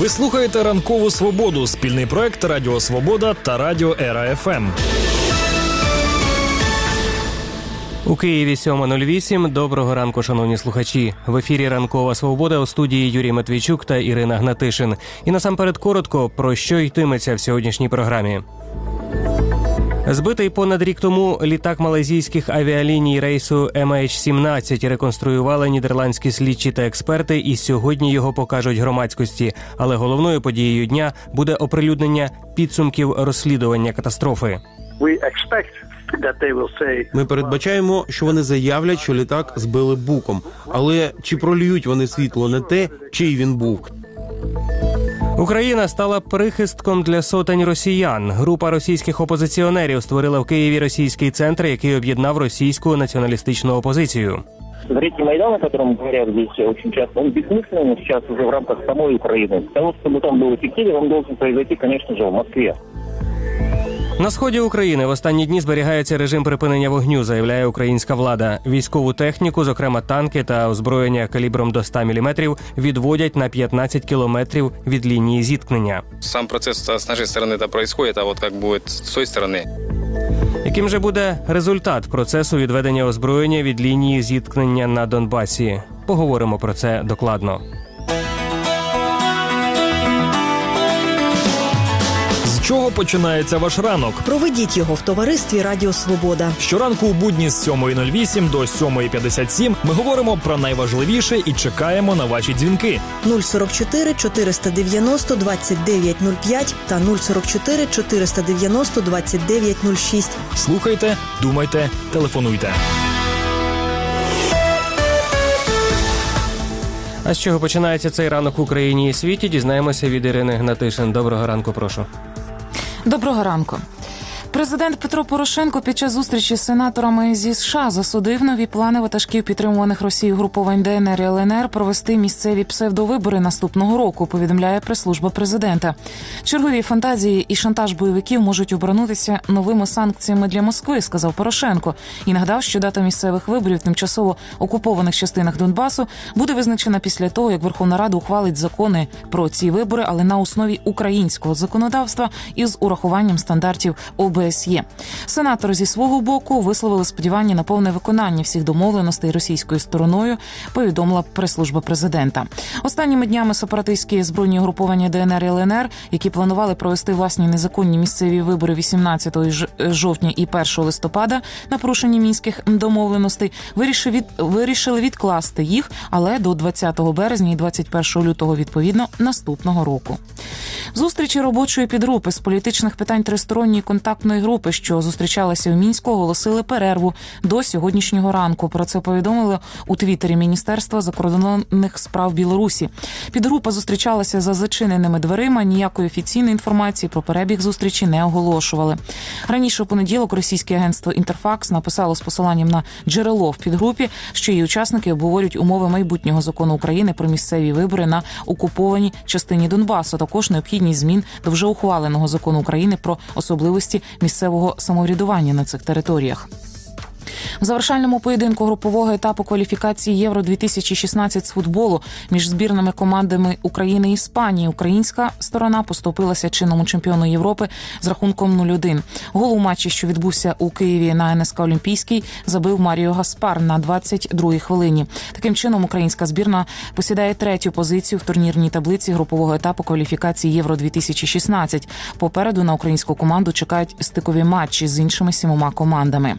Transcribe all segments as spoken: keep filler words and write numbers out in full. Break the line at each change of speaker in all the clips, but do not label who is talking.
Ви слухаєте «Ранкову Свободу» – спільний проект Радіо Свобода та Радіо Ера-ФМ.
У Києві сьома нуль вісім. Доброго ранку, шановні слухачі. В ефірі «Ранкова Свобода», у студії Юрій Матвійчук та Ірина Гнатишин. І насамперед коротко, про що йтиметься в сьогоднішній програмі. Збитий понад рік тому літак малайзійських авіаліній рейсу ем ейч сімнадцять реконструювали нідерландські слідчі та експерти, і сьогодні його покажуть громадськості. Але головною подією дня буде оприлюднення підсумків розслідування катастрофи.
Ми передбачаємо, що вони заявлять, що літак збили буком. Але чи прольють вони світло на те, чий він був?
Україна стала прихистком для сотень росіян. Група російських опозиціонерів створила в Києві російський центр, який об'єднав російську націоналістичну опозицію.
Третий Майдан, о котором говорят здесь очень часто, он бессмысленный сейчас уже в рамках самой Украины. Для того, чтобы там был эффективен, он должен произойти, конечно же, в Москве.
На сході України в останні дні зберігається режим припинення вогню, заявляє українська влада. Військову техніку, зокрема танки та озброєння калібром до ста міліметрів, відводять на п'ятнадцять кілометрів від лінії зіткнення.
Сам процес з нашої сторони це відбувається, а от як буде з цієї сторони.
Яким же буде результат процесу відведення озброєння від лінії зіткнення на Донбасі? Поговоримо про це докладно.
З чого починається ваш ранок?
Проведіть його в товаристві Радіо Свобода.
Щоранку у будні з сьомої нуль вісім до сьомої п'ятдесят сім ми говоримо про найважливіше і чекаємо на ваші дзвінки.
нуль сорок чотири чотириста дев'яносто двадцять дев'ять нуль п'ять та нуль сорок чотири чотириста дев'яносто двадцять дев'ять нуль шість.
Слухайте, думайте, телефонуйте.
А з чого починається цей ранок в Україні і світі, дізнаємося від Ірини Гнатишин. Доброго ранку, прошу.
Доброго ранку. Президент Петро Порошенко під час зустрічі з сенаторами зі США засудив нові плани ватажків підтримуваних Росією груповань Де Ен Ер і Ел Ен Ер провести місцеві псевдовибори наступного року, повідомляє прес-служба президента. Чергові фантазії і шантаж бойовиків можуть обернутися новими санкціями для Москви, сказав Порошенко. І нагадав, що дата місцевих виборів в тимчасово окупованих частинах Донбасу буде визначена після того, як Верховна Рада ухвалить закони про ці вибори, але на основі українського законодавства і з урахуванням стандартів О Б С Є. Сенатори зі свого боку висловили сподівання на повне виконання всіх домовленостей російською стороною, повідомила прес-служба президента. Останніми днями сепаратистські збройні угруповання Де Ен Ер і Ел Ен Ер, які планували провести власні незаконні місцеві вибори вісімнадцятого жовтня і першого листопада на порушенні мінських домовленостей, вирішили, від... вирішили відкласти їх, але до двадцятого березня і двадцять першого лютого відповідно наступного року. Зустрічі робочої підгрупи з політичних питань тристоронньої контактної групи, що зустрічалася у Мінську, оголосили перерву до сьогоднішнього ранку. Про це повідомили у Твіттері Міністерства закордонних справ Білорусі. Підгрупа зустрічалася за зачиненими дверима, ніякої офіційної інформації про перебіг зустрічі не оголошували. Раніше у понеділок російське агентство «Інтерфакс» написало з посиланням на джерело в підгрупі, що її учасники обговорюють умови майбутнього закону України про місцеві вибори на окупованій частині Донбасу, також необхідність змін до вже ухваленого закону України про особливості місцевого самоврядування на цих територіях. В завершальному поєдинку групового етапу кваліфікації Євро дві тисячі шістнадцять з футболу між збірними командами України і Іспанії українська сторона поступилася чинному чемпіону Європи з рахунком нуль один. Гол у матчі, що відбувся у Києві на Ен Ес Ка Олімпійський, забив Маріо Гаспар на двадцять другій хвилині. Таким чином, українська збірна посідає третю позицію в турнірній таблиці групового етапу кваліфікації Євро дві тисячі шістнадцять. Попереду на українську команду чекають стикові матчі з іншими сімома командами.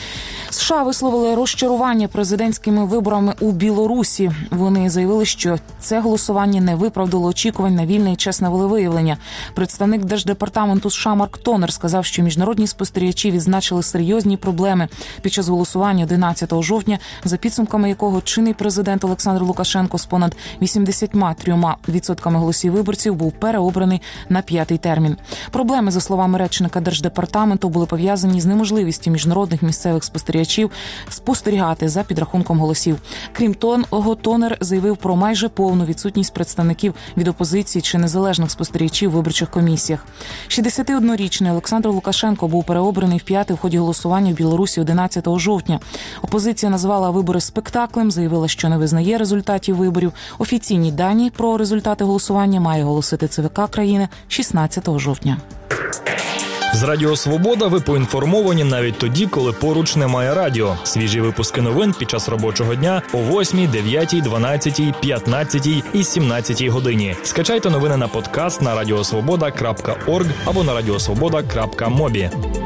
США висловили розчарування президентськими виборами у Білорусі. Вони заявили, що це голосування не виправдало очікувань на вільне і чесне волевиявлення. Представник Держдепартаменту США Марк Тонер сказав, що міжнародні спостерігачі відзначили серйозні проблеми під час голосування одинадцятого жовтня, за підсумками якого чинний президент Олександр Лукашенко з понад вісімдесят три відсотками голосів виборців був переобраний на п'ятий термін. Проблеми, за словами речника Держдепартаменту, були пов'язані з неможливістю міжнародних місцевих спостерігачів спостерігачів спостерігати за підрахунком голосів. Крім того, Тонер заявив про майже повну відсутність представників від опозиції чи незалежних спостерігачів в виборчих комісіях. шістдесятиоднорічний Олександр Лукашенко був переобраний вп'яте в ході голосування в Білорусі одинадцятого жовтня. Опозиція назвала вибори спектаклем, заявила, що не визнає результатів виборів. Офіційні дані про результати голосування має оголосити ЦВК країни шістнадцятого жовтня.
З Радіо Свобода ви поінформовані навіть тоді, коли поруч немає радіо. Свіжі випуски новин під час робочого дня о восьмій, дев'ятій, дванадцятій, п'ятнадцятій і сімнадцятій годині. Скачайте новини на подкаст на радіосвобода крапка орг або на радіосвобода крапка мобі.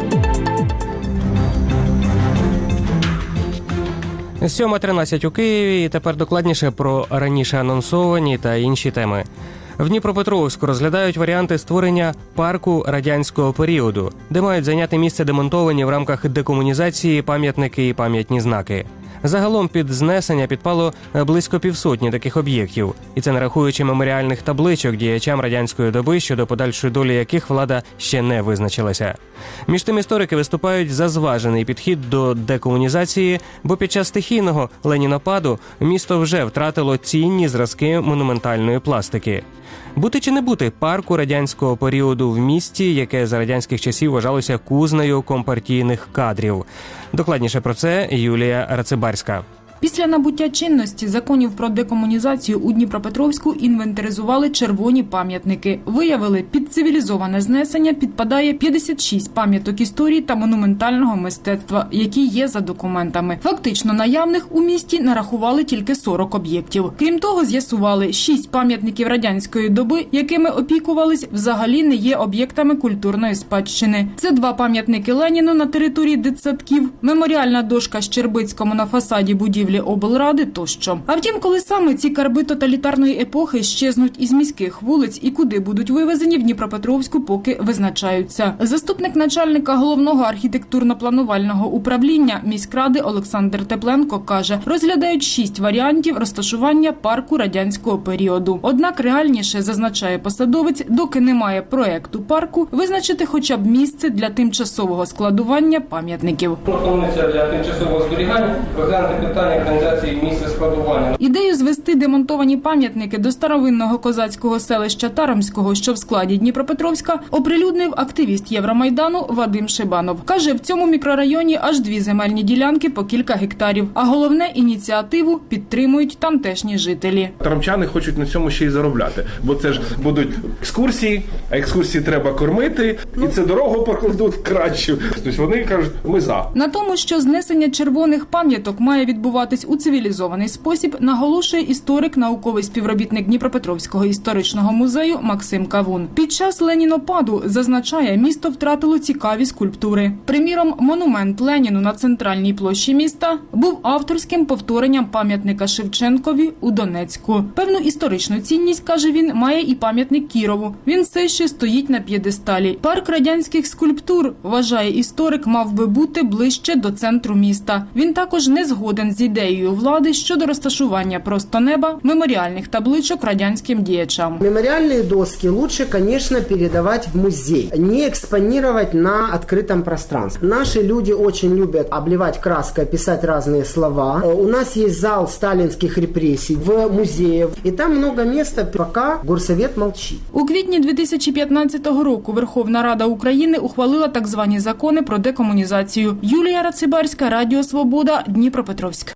сьома тринадцять у Києві. І тепер докладніше про раніше анонсовані та інші теми. В Дніпропетровську розглядають варіанти створення парку радянського періоду, де мають зайняти місце демонтовані в рамках декомунізації пам'ятники і пам'ятні знаки. Загалом під знесення підпало близько півсотні таких об'єктів, і це не рахуючи меморіальних табличок діячам радянської доби, щодо подальшої долі яких влада ще не визначилася. Між тим історики виступають за зважений підхід до декомунізації, бо під час стихійного ленінопаду місто вже втратило цінні зразки монументальної пластики. Бути чи не бути парку радянського періоду в місті, яке за радянських часів вважалося кузнею компартійних кадрів. Докладніше про це Юлія Рацибарська.
Після набуття чинності законів про декомунізацію у Дніпропетровську інвентаризували червоні пам'ятники. Виявили, під цивілізоване знесення підпадає п'ятдесят шість пам'яток історії та монументального мистецтва, які є за документами. Фактично наявних у місті нарахували тільки сорок об'єктів. Крім того, з'ясували, шість пам'ятників радянської доби, якими опікувались, взагалі не є об'єктами культурної спадщини. Це два пам'ятники Леніну на території дитсадків, меморіальна дошка Щербицькому на фасаді будівлі облради тощо. А втім, коли саме ці карби тоталітарної епохи щезнуть із міських вулиць і куди будуть вивезені, в Дніпропетровську поки визначаються. Заступник начальника головного архітектурно-планувального управління міськради Олександр Тепленко каже, розглядають шість варіантів розташування парку радянського періоду. Однак реальніше, зазначає посадовець, доки немає проекту парку, визначити хоча б місце для тимчасового складування пам'ятників.
Пропонується для тимчасового зберігання розглянути питання організації місця складування.
Ідею звести демонтовані пам'ятники до старовинного козацького селища Тарамського, що в складі Дніпропетровська, оприлюднив активіст Євромайдану Вадим Шибанов. Каже, в цьому мікрорайоні аж дві земельні ділянки по кілька гектарів. А головне, ініціативу підтримують тамтешні жителі.
Тарамчани хочуть на цьому ще й заробляти, бо це ж будуть екскурсії, а екскурсії треба кормити, і це дорогу прокладуть краще. Тобто вони кажуть, ми за.
На тому, що знесення червоних пам'яток має відбуватись у цивілізований спосіб, наголошує історик, науковий співробітник Дніпропетровського історичного музею Максим Кавун. Під час ленінопаду, зазначає, місто втратило цікаві скульптури. Приміром, монумент Леніну на центральній площі міста був авторським повторенням пам'ятника Шевченкові у Донецьку. Певну історичну цінність, каже він, має і пам'ятник Кірову. Він все ще стоїть на п'єдесталі. Парк радянських скульптур, вважає історик, мав би бути ближче до центру міста. Він також не згоден з ідеєю влади щодо розташування просто неба меморіальних табличок радянським діячам.
Меморіальні доски лучше, конечно, передавать в музей, не экспонировать на открытом пространстве. Наши люди очень любят обливать краской, писать разные слова. У нас есть зал сталинских репрессий в музее, и там много места, пока горсовет молчит.
У квітні дві тисячі п'ятнадцятого року Верховна Рада України ухвалила так звані закони про декомунізацію. Юлія Рацибарська, Радіо Свобода, Дніпропетровськ.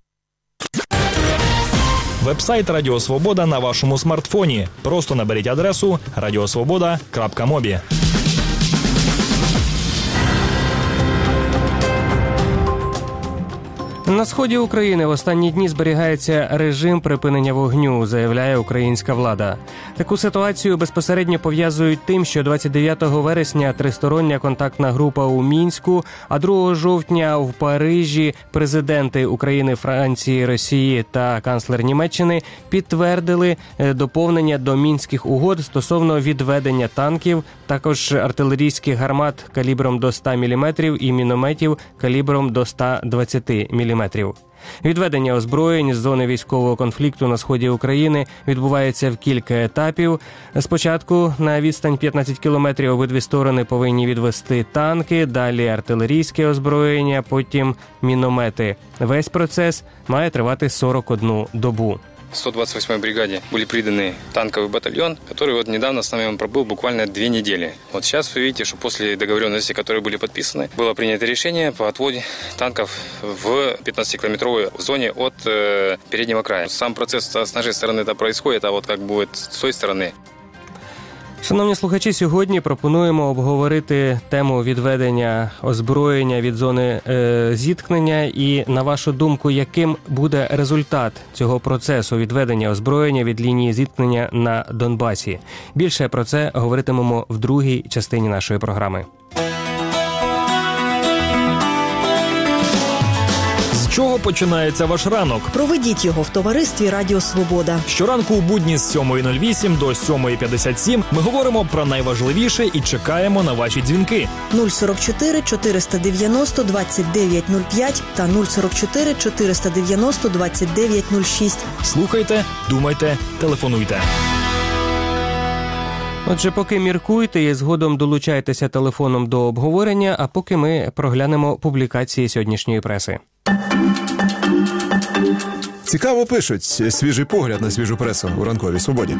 Вебсайт Радіо Свобода на вашому смартфоні. Просто наберіть адресу радіосвобода крапка мобі.
На сході України в останні дні зберігається режим припинення вогню, заявляє українська влада. Таку ситуацію безпосередньо пов'язують тим, що двадцять дев'ятого вересня тристороння контактна група у Мінську, а другого жовтня в Парижі президенти України, Франції, Росії та канцлер Німеччини підтвердили доповнення до Мінських угод стосовно відведення танків, також артилерійських гармат калібром до ста міліметрів і мінометів калібром до ста двадцяти міліметрів. кілометрів. Відведення озброєнь з зони військового конфлікту на сході України відбувається в кілька етапів. Спочатку на відстань п'ятнадцять кілометрів обидві сторони повинні відвести танки, далі артилерійське озброєння, потім міномети. Весь процес має тривати сорок одну добу.
сто двадцать восьмой бригаде были приданы танковый батальон, который вот недавно с нами он пробыл буквально две недели. Вот сейчас вы видите, что после договоренностей, которые были подписаны, было принято решение по отводу танков в пятнадцатикилометровой зоне от э, переднего края. Сам процесс с нашей стороны это происходит, а вот как будет с той стороны.
Шановні слухачі, сьогодні пропонуємо обговорити тему відведення озброєння від зони е, зіткнення і, на вашу думку, яким буде результат цього процесу відведення озброєння від лінії зіткнення на Донбасі. Більше про це говоритимемо в другій частині нашої програми.
З чого починається ваш ранок?
Проведіть його в товаристві Радіо Свобода.
Щоранку у будні з сьомої нуль вісім до сьомої п'ятдесят сім ми говоримо про найважливіше і чекаємо на ваші дзвінки.
нуль сорок чотири чотириста дев'яносто двадцять дев'ять нуль п'ять та нуль сорок чотири чотириста дев'яносто двадцять дев'ять нуль шість.
Слухайте, думайте, телефонуйте.
Отже, поки міркуйте і згодом долучайтеся телефоном до обговорення, а поки ми проглянемо публікації сьогоднішньої преси.
Цікаво пишуть. Свіжий погляд на свіжу пресу у ранковій свободі.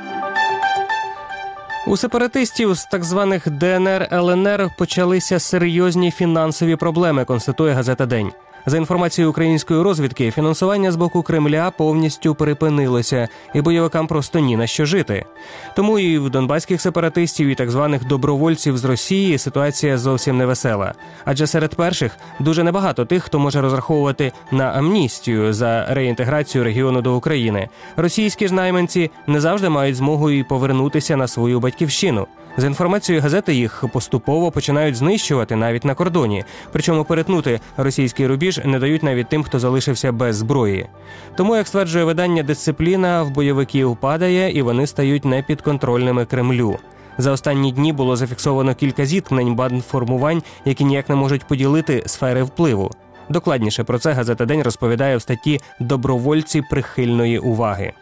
У сепаратистів з так званих Де Ен Ер Ел Ен Ер почалися серйозні фінансові проблеми, констатує газета «День». За інформацією української розвідки, фінансування з боку Кремля повністю припинилося, і бойовикам просто ні на що жити. Тому і в донбаських сепаратистів, і так званих добровольців з Росії ситуація зовсім невесела. Адже серед перших дуже небагато тих, хто може розраховувати на амністію за реінтеграцію регіону до України. Російські ж найманці не завжди мають змогу і повернутися на свою батьківщину. За інформацією газети, їх поступово починають знищувати навіть на кордоні. Причому перетнути російський рубіж не дають навіть тим, хто залишився без зброї. Тому, як стверджує видання, дисципліна в бойовиків падає, і вони стають непідконтрольними Кремлю. За останні дні було зафіксовано кілька зіткнень бандформувань, які ніяк не можуть поділити сфери впливу. Докладніше про це газета «День» розповідає в статті «Добровольці прихильної уваги».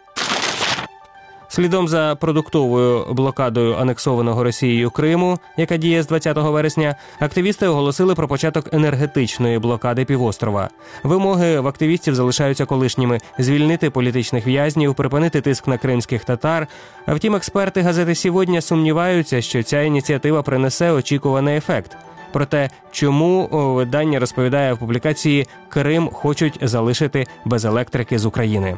Слідом за продуктовою блокадою анексованого Росією Криму, яка діє з двадцятого вересня, активісти оголосили про початок енергетичної блокади півострова. Вимоги в активістів залишаються колишніми – звільнити політичних в'язнів, припинити тиск на кримських татар. А втім, експерти газети «Сьогодні» сумніваються, що ця ініціатива принесе очікуваний ефект. Проте, чому видання розповідає в публікації «Крим хочуть залишити без електрики з України».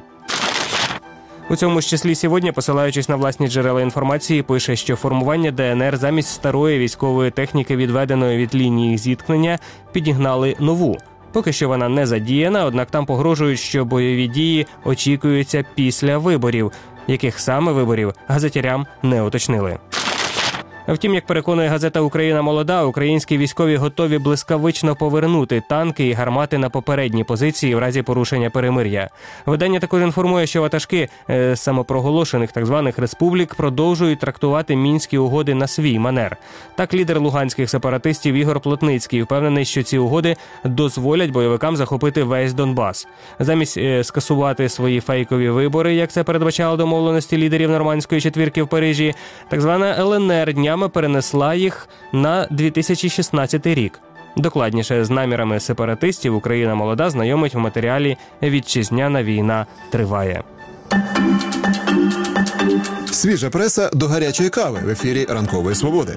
У цьому ж числі «Сьогодні», посилаючись на власні джерела інформації, пише, що формування Де Ен Ер замість старої військової техніки, відведеної від лінії зіткнення, підігнали нову. Поки що вона не задіяна, однак там погрожують, що бойові дії очікуються після виборів. Яких саме виборів, газетярям не уточнили. Втім, як переконує газета «Україна молода», українські військові готові блискавично повернути танки і гармати на попередні позиції в разі порушення перемир'я. Видання також інформує, що ватажки е, самопроголошених так званих республік продовжують трактувати мінські угоди на свій манер. Так, лідер луганських сепаратистів Ігор Плотницький впевнений, що ці угоди дозволять бойовикам захопити весь Донбас. Замість е, скасувати свої фейкові вибори, як це передбачало домовленості лідерів нормандської четвірки в Парижі, так звана Ел Ен Ер дня перенесла їх на дві тисячі шістнадцятий рік. Докладніше з намірами сепаратистів «Україна молода» знайомить в матеріалі «Вітчизняна війна триває».
Свіжа преса до гарячої кави в ефірі «Ранкової свободи».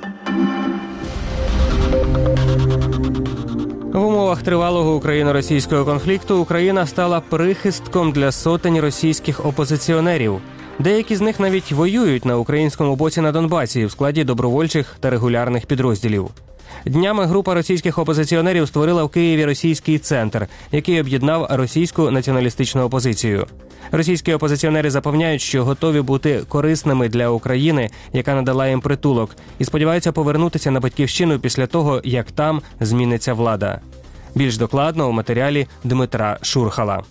В умовах тривалого україно-російського конфлікту Україна стала прихистком для сотень російських опозиціонерів. Деякі з них навіть воюють на українському боці на Донбасі в складі добровольчих та регулярних підрозділів. Днями група російських опозиціонерів створила в Києві російський центр, який об'єднав російську націоналістичну опозицію. Російські опозиціонери запевняють, що готові бути корисними для України, яка надала їм притулок, і сподіваються повернутися на батьківщину після того, як там зміниться влада. Більш докладно у матеріалі Дмитра Шурхала.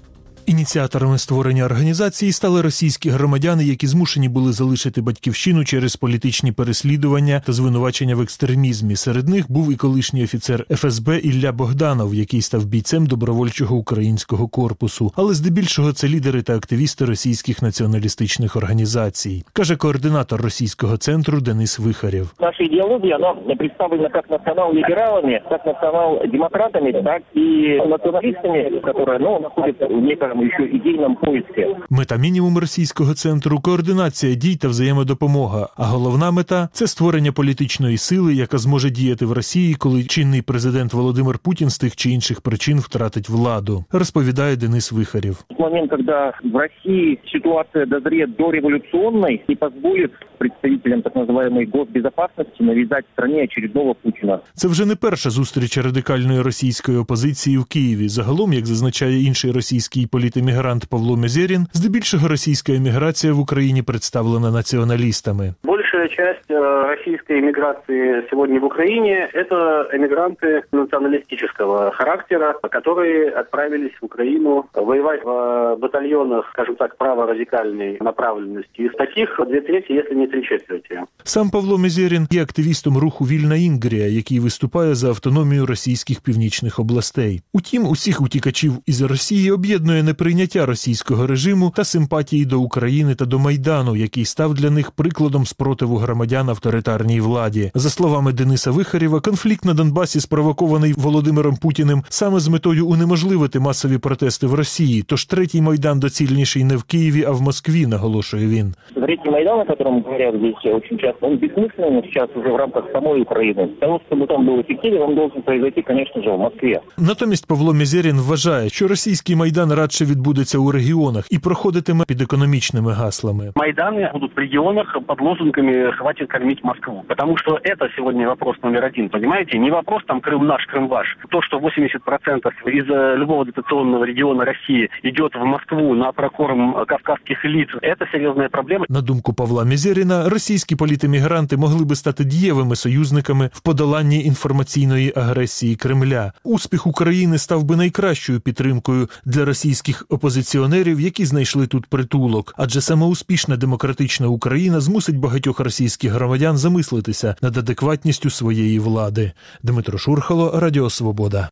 Ініціаторами створення організації стали російські громадяни, які змушені були залишити батьківщину через політичні переслідування та звинувачення в екстремізмі. Серед них був і колишній офіцер еф ес бе Ілля Богданов, який став бійцем добровольчого українського корпусу. Але здебільшого це лідери та активісти російських націоналістичних організацій, каже координатор російського центру Денис Вихарєв.
Наша ідеологія, вона представлена як націонал-лібералами, як націонал-демократами, так і націоналістами, які, ну, знаходяться в некоторому ще ідейному поиску.
Мета мінімум російського центру – координація дій та взаємодопомога, а головна мета – це створення політичної сили, яка зможе діяти в Росії, коли чинний президент Володимир Путін з тих чи інших причин втратить владу, розповідає Денис Вихарєв.
В момент, коли в Росії ситуація дозріє до революційної і дозволить представителям так називаємої госбезопасності нав'язати країні очередного Путіна.
Це вже не перша зустріч радикальної російської опозиції в Києві. Загалом, як зазначає інший російський політемігрант Павло Мезерін, здебільшого російська еміграція в Україні представлена націоналістами.
Большая часть российской эмиграции сегодня в Украине – это эмигранты националистического характера, которые отправились в Украину воевать в батальонах, скажем так, праворадикальной направленности. Из таких две трети, если не три четверти.
Сам Павло Мезерін є активістом руху «Вільна Інгрія», який виступає за автономію російських північних областей. Утім, усіх утікачів із Росії об'єднує неприйняття російського режиму та симпатії до України та до Майдану, який став для них прикладом спротиву громадян авторитарній владі. За словами Дениса Вихарєва, конфлікт на Донбасі спровокований Володимиром Путіним саме з метою унеможливити масові протести в Росії. Тож третій Майдан доцільніший не в Києві, а в Москві, наголошує він.
Третий Майдан, о котором говорят здесь очень часто, он бессмысленный сейчас уже в рамках самой Украины. Для того, чтобы там был эффективен, он должен произойти, конечно же, в Москве.
Натомість Павло Мезерін вважає, що російський Майдан радше відбудеться у регіонах і проходитиме під економічними гаслами.
Майданы будут в регионах под лозунгами «хватит кормить Москву». Потому что это сегодня вопрос номер один, понимаете? Не вопрос там «Крым наш, Крым ваш». То, что восемьдесят процентов из любого дотационного региона России идет в Москву на прокорм кавказских элит, это серьезная проблема.
На думку Павла Мезеріна, російські політемігранти могли би стати дієвими союзниками в подоланні інформаційної агресії Кремля. Успіх України став би найкращою підтримкою для російських опозиціонерів, які знайшли тут притулок. Адже саме успішна демократична Україна змусить багатьох російських громадян замислитися над адекватністю своєї влади. Дмитро Шурхало, Радіо Свобода.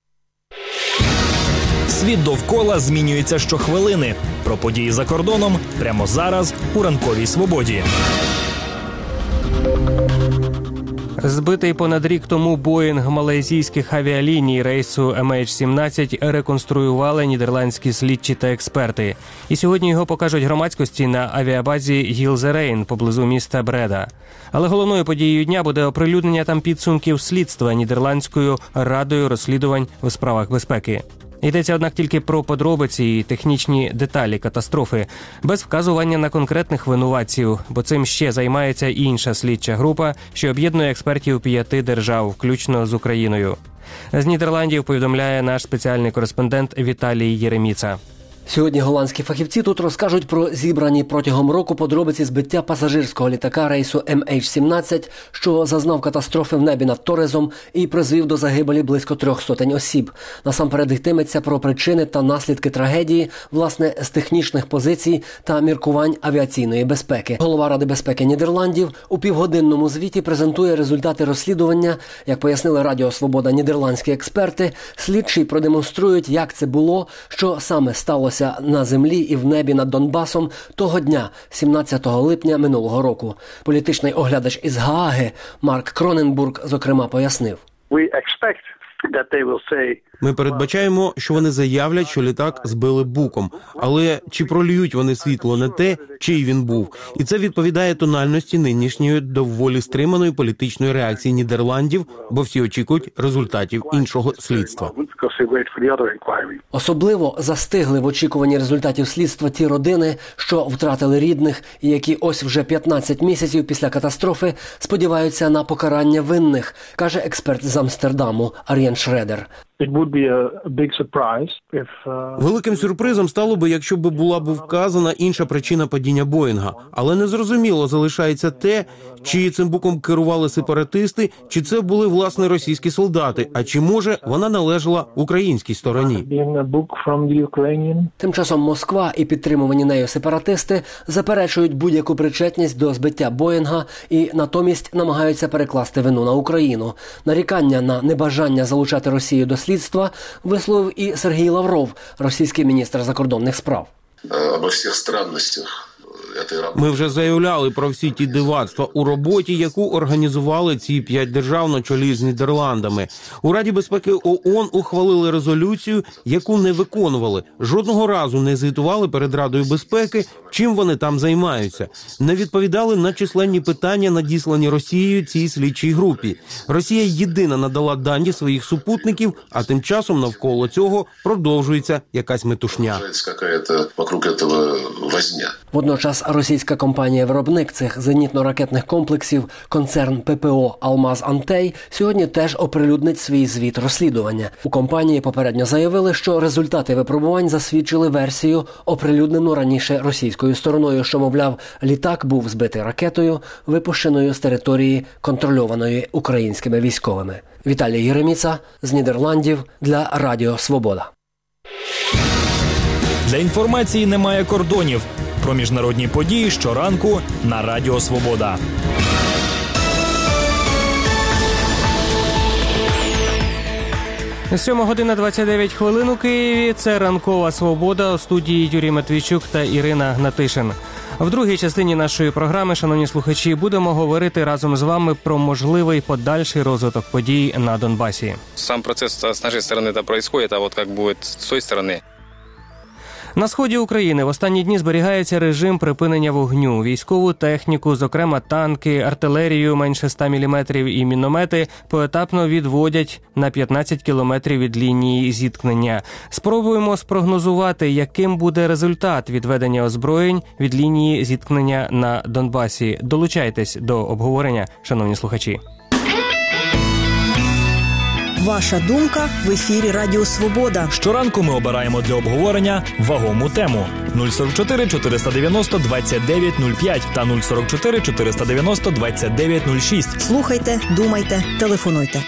Світ довкола змінюється щохвилини. Про події за кордоном прямо зараз у Ранковій Свободі.
Збитий понад рік тому Боїнг малайзійських авіаліній рейсу ем ейч сімнадцять реконструювали нідерландські слідчі та експерти. І сьогодні його покажуть громадськості на авіабазі Гілзерейн поблизу міста Бреда. Але головною подією дня буде оприлюднення там підсумків слідства Нідерландською радою розслідувань у справах безпеки. Йдеться, однак, тільки про подробиці і технічні деталі катастрофи, без вказування на конкретних винуватців, бо цим ще займається інша слідча група, що об'єднує експертів п'яти держав, включно з Україною. З Нідерландів повідомляє наш спеціальний кореспондент Віталій Єреміца.
Сьогодні голландські фахівці тут розкажуть про зібрані протягом року подробиці збиття пасажирського літака рейсу ем ейч сімнадцять, що зазнав катастрофи в небі над Торезом і призвів до загибелі близько трьох сотень осіб. Насамперед йтиметься про причини та наслідки трагедії, власне, з технічних позицій та міркувань авіаційної безпеки. Голова Ради безпеки Нідерландів у півгодинному звіті презентує результати розслідування. Як пояснили Радіо Свобода нідерландські експерти, слідчі продемонструють, як це було, що саме сталося на землі і в небі над Донбасом того дня, сімнадцятого липня минулого року. Політичний оглядач із Гааги Марк Кроненбург, зокрема, пояснив.
Ми передбачаємо, що вони заявлять, що літак збили буком. Але чи проліють вони світло на те, чий він був? І це відповідає тональності нинішньої доволі стриманої політичної реакції Нідерландів, бо всі очікують результатів іншого слідства.
Особливо застигли в очікуванні результатів слідства ті родини, що втратили рідних і які ось вже п'ятнадцять місяців після катастрофи сподіваються на покарання винних, каже експерт з Амстердаму Ар'єн Шредер.
Великим сюрпризом стало би, якщо б була б вказана інша причина падіння Боїнга. Але незрозуміло залишається те, чи цим буком керували сепаратисти, чи це були, власне, російські солдати, а чи, може, вона належала українській стороні.
Тим часом Москва і підтримувані нею сепаратисти заперечують будь-яку причетність до збиття Боїнга і натомість намагаються перекласти вину на Україну. Нарікання на небажання залучати Росію до слідства висловив і Сергій Лавров, російський міністр закордонних справ.
Обо всіх странностях.
Ми вже заявляли про всі ті дивацтва у роботі, яку організували ці п'ять держав на чолі з Нідерландами. У Раді безпеки ООН ухвалили резолюцію, яку не виконували. Жодного разу не звітували перед Радою безпеки, чим вони там займаються. Не відповідали на численні питання, надіслані Росією цій слідчій групі. Росія єдина надала дані своїх супутників, а тим часом навколо цього продовжується якась метушня.
Водночас російська компанія-виробник цих зенітно-ракетних комплексів, концерн ППО «Алмаз-Антей», сьогодні теж оприлюднить свій звіт розслідування. У компанії попередньо заявили, що результати випробувань засвідчили версію, оприлюднену раніше російською стороною, що, мовляв, літак був збитий ракетою, випущеною з території, контрольованої українськими військовими. Віталій Єреміца з Нідерландів для Радіо Свобода.
Для інформації немає кордонів. Про міжнародні події щоранку на Радіо Свобода.
сьома година двадцять дев'ять хвилин у Києві. Це «Ранкова Свобода», у студії Юрій Матвійчук та Ірина Гнатишин. В другій частині нашої програми, шановні слухачі, будемо говорити разом з вами про можливий подальший розвиток подій на Донбасі.
Сам процес з нашої сторони це происходит, а от як буде з тієї сторони.
На сході України в останні дні зберігається режим припинення вогню. Військову техніку, зокрема танки, артилерію менше ста міліметрів і міномети, поетапно відводять на п'ятнадцять кілометрів від лінії зіткнення. Спробуємо спрогнозувати, яким буде результат відведення озброєнь від лінії зіткнення на Донбасі. Долучайтесь до обговорення, шановні слухачі.
Ваша думка в ефірі Радіо Свобода.
Щоранку ми обираємо для обговорення вагому тему. нуль сорок чотири чотириста дев'яносто двадцять дев'ять нуль п'ять та нуль сорок чотири чотириста дев'яносто двадцять дев'ять нуль шість.
Слухайте, думайте, телефонуйте.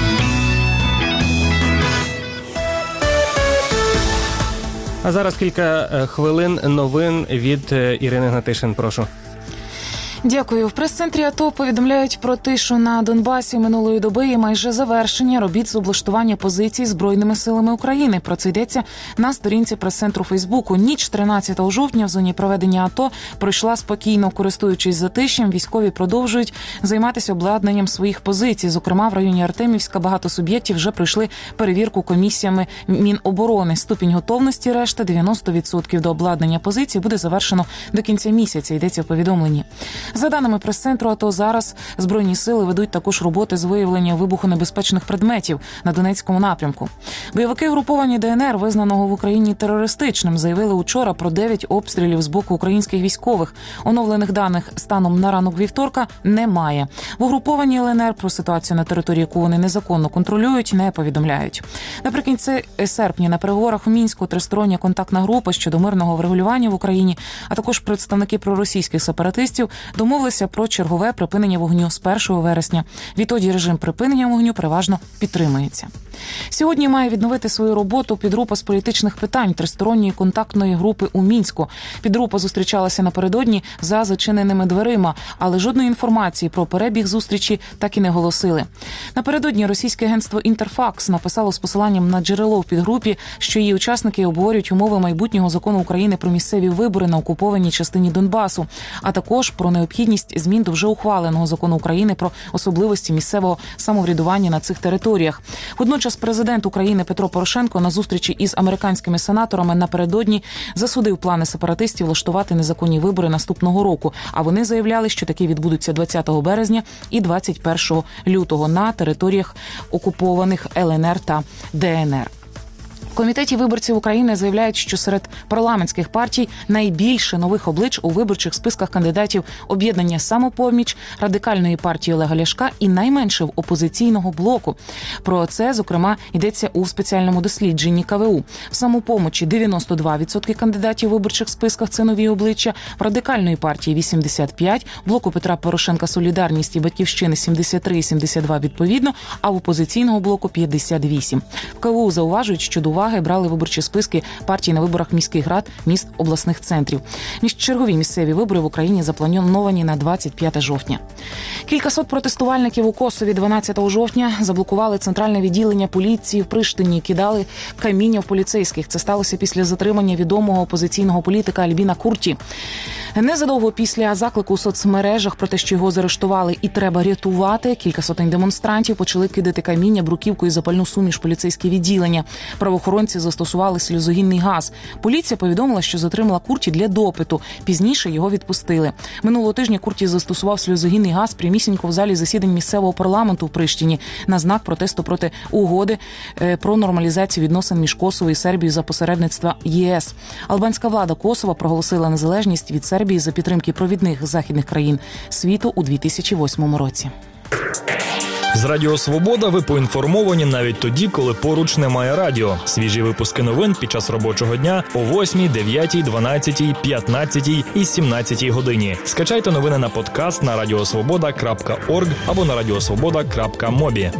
А зараз кілька хвилин новин від Ірини Гнатишин. Прошу.
Дякую. В прес-центрі АТО повідомляють про тишу на Донбасі минулої доби і майже завершення робіт з облаштування позицій Збройними силами України. Про це йдеться на сторінці прес-центру Фейсбуку. Ніч тринадцятого жовтня в зоні проведення АТО пройшла спокійно. Користуючись затишем, військові продовжують займатися обладнанням своїх позицій. Зокрема, в районі Артемівська багато суб'єктів вже пройшли перевірку комісіями Міноборони. Ступінь готовності решти дев'яносто відсотків до обладнання позицій буде завершено до кінця місяця, йдеться в повідомленні. За даними прес-центру АТО, зараз Збройні сили ведуть також роботи з виявлення вибухонебезпечних предметів на Донецькому напрямку. Бойовики групування ДНР, визнаного в Україні терористичним, заявили учора про дев'ять обстрілів з боку українських військових. Оновлених даних станом на ранок вівторка немає. В угрупованні ЛНР про ситуацію на території, яку вони незаконно контролюють, не повідомляють. Наприкінці серпня на переговорах у Мінську тристороння контактна група щодо мирного врегулювання в Україні, а також представники проросійських сепаратистів домовилися про чергове припинення вогню з першого вересня. Відтоді режим припинення вогню переважно підтримується. Сьогодні має відновити свою роботу підгрупа з політичних питань тристоронньої контактної групи у Мінську. Підгрупа зустрічалася напередодні за зачиненими дверима, але жодної інформації про перебіг зустрічі так і не голосили. Напередодні російське агентство «Інтерфакс» написало з посиланням на джерело в підгрупі, що її учасники обговорюють умови майбутнього закону України про місцеві вибори на окупованій частині Донбасу, а також про необхідність змін до вже ухваленого закону України про особливості місцевого самоврядування на цих територіях. Водночас президент України Петро Порошенко на зустрічі із американськими сенаторами напередодні засудив плани сепаратистів влаштувати незаконні вибори наступного року, а вони заявляли, що такі відбудуться двадцятого березня і двадцять першого лютого на територіях окупованих ЛНР та ДНР. комітеті виборців України заявляють, що серед парламентських партій найбільше нових облич у виборчих списках кандидатів об'єднання «Самопоміч», Радикальної партії Олега Ляшка і найменше в опозиційного блоку. Про це, зокрема, йдеться у спеціальному дослідженні ка ве у. В «Самопомочі» дев'яносто два відсотки кандидатів у виборчих списках – це нові обличчя, в Радикальної партії – вісімдесят п'ять, блоку Петра Порошенка «Солідарність» і «Батьківщини» – сімдесят три і сімдесят два відповідно, а в опозиційного блоку – п'ятдесят вісім. В ка ве у зауважують, що до уваги брали виборчі списки партій на виборах міських рад міст обласних центрів. Міжчергові місцеві вибори в Україні заплановані на двадцять п'яте жовтня. Кількасот протестувальників у Косові дванадцятого жовтня заблокували центральне відділення поліції в Приштині і кидали каміння в поліцейських. Це сталося після затримання відомого опозиційного політика Альбіна Курті. Незадовго після заклику у соцмережах про те, що його заарештували і треба рятувати, кілька сотень демонстрантів почали кидати каміння, бруківку і запальну суміш в поліцейське відділення. Правоохоронці застосували сльозогінний газ. Поліція повідомила, що затримала Курті для допиту. Пізніше його відпустили. Минулого тижня Курті застосував сльозогінний газ прямісінько в залі засідань місцевого парламенту в Приштині на знак протесту проти угоди про нормалізацію відносин між Косово і Сербією за посередництва є ес. Албанська влада Косова проголосила незалежність від Сербії за підтримки провідних західних країн світу у дві тисячі восьмому році.
З Радіо Свобода ви поінформовані навіть тоді, коли поруч немає радіо. Свіжі випуски новин під час робочого дня о восьмій, дев'ятій, дванадцятій, п'ятнадцятій і сімнадцятій годині. Скачайте новини на подкаст на радіосвобода крапка орг або на радіосвобода крапка мобі.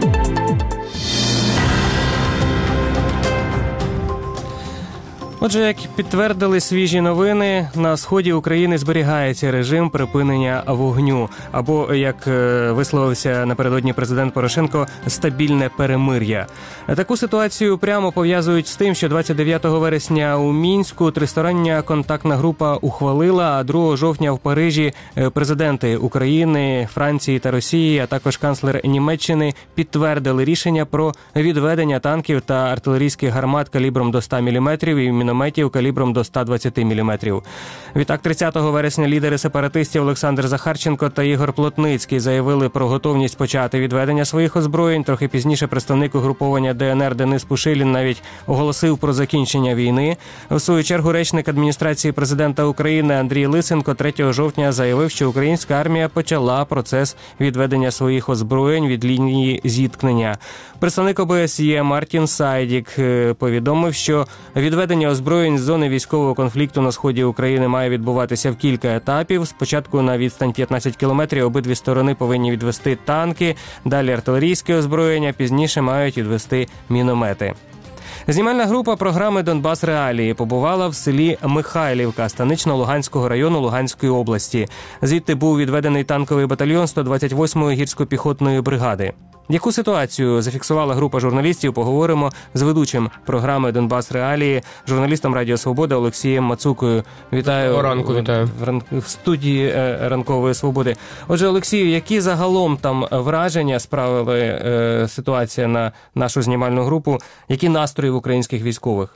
Отже, як підтвердили свіжі новини, на сході України зберігається режим припинення вогню. Або, як висловився напередодні президент Порошенко, стабільне перемир'я. Таку ситуацію прямо пов'язують з тим, що двадцять дев'ятого вересня у Мінську тристороння контактна група ухвалила, а другого жовтня в Парижі президенти України, Франції та Росії, а також канцлер Німеччини підтвердили рішення про відведення танків та артилерійських гармат калібром до ста міліметрів і мінометів калібром до ста двадцяти міліметрів. Відтак, тридцятого вересня лідери сепаратистів Олександр Захарченко та Ігор Плотницький заявили про готовність почати відведення своїх озброєнь. Трохи пізніше представник угруповання де ен ер Денис Пушилін навіть оголосив про закінчення війни. В свою чергу речник адміністрації президента України Андрій Лисенко третього жовтня заявив, що українська армія почала процес відведення своїх озброєнь від лінії зіткнення. Представник о бе ес є Мартін Сайдік повідомив, що відведення озброєнь з зони військового конфлікту на сході України має відбуватися в кілька етапів. Спочатку на відстань п'ятнадцять кілометрів обидві сторони повинні відвести танки, далі артилерійське озброєння, пізніше мають відвести міномети. Знімальна група програми «Донбас Реалії» побувала в селі Михайлівка Станично-Луганського району Луганської області. Звідти був відведений танковий батальйон сто двадцять восьмої гірсько-піхотної бригади. Яку ситуацію зафіксувала група журналістів, поговоримо з ведучим програми «Донбас Реалії», журналістом Радіо Свобода Олексієм Мацукою. Вітаю.
Ранку, вітаю.
В студії Ранкової Свободи. Отже, Олексію, які загалом там враження справили е, ситуація на нашу знімальну групу? Які настрої в українських військових?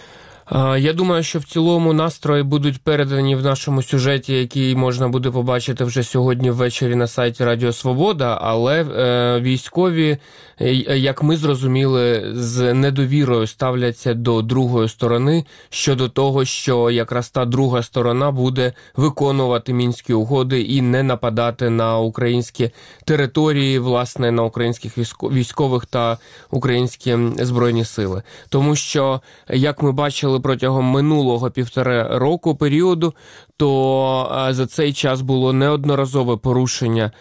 Я думаю, що в цілому настрої будуть передані в нашому сюжеті, який можна буде побачити вже сьогодні ввечері на сайті Радіо Свобода, але е, військові, як ми зрозуміли, з недовірою ставляться до другої сторони щодо того, що якраз та друга сторона буде виконувати Мінські угоди і не нападати на українські території, власне, на українських військових та українські збройні сили. Тому що, як ми бачили протягом минулого півтора року періоду, то за цей час було неодноразове порушення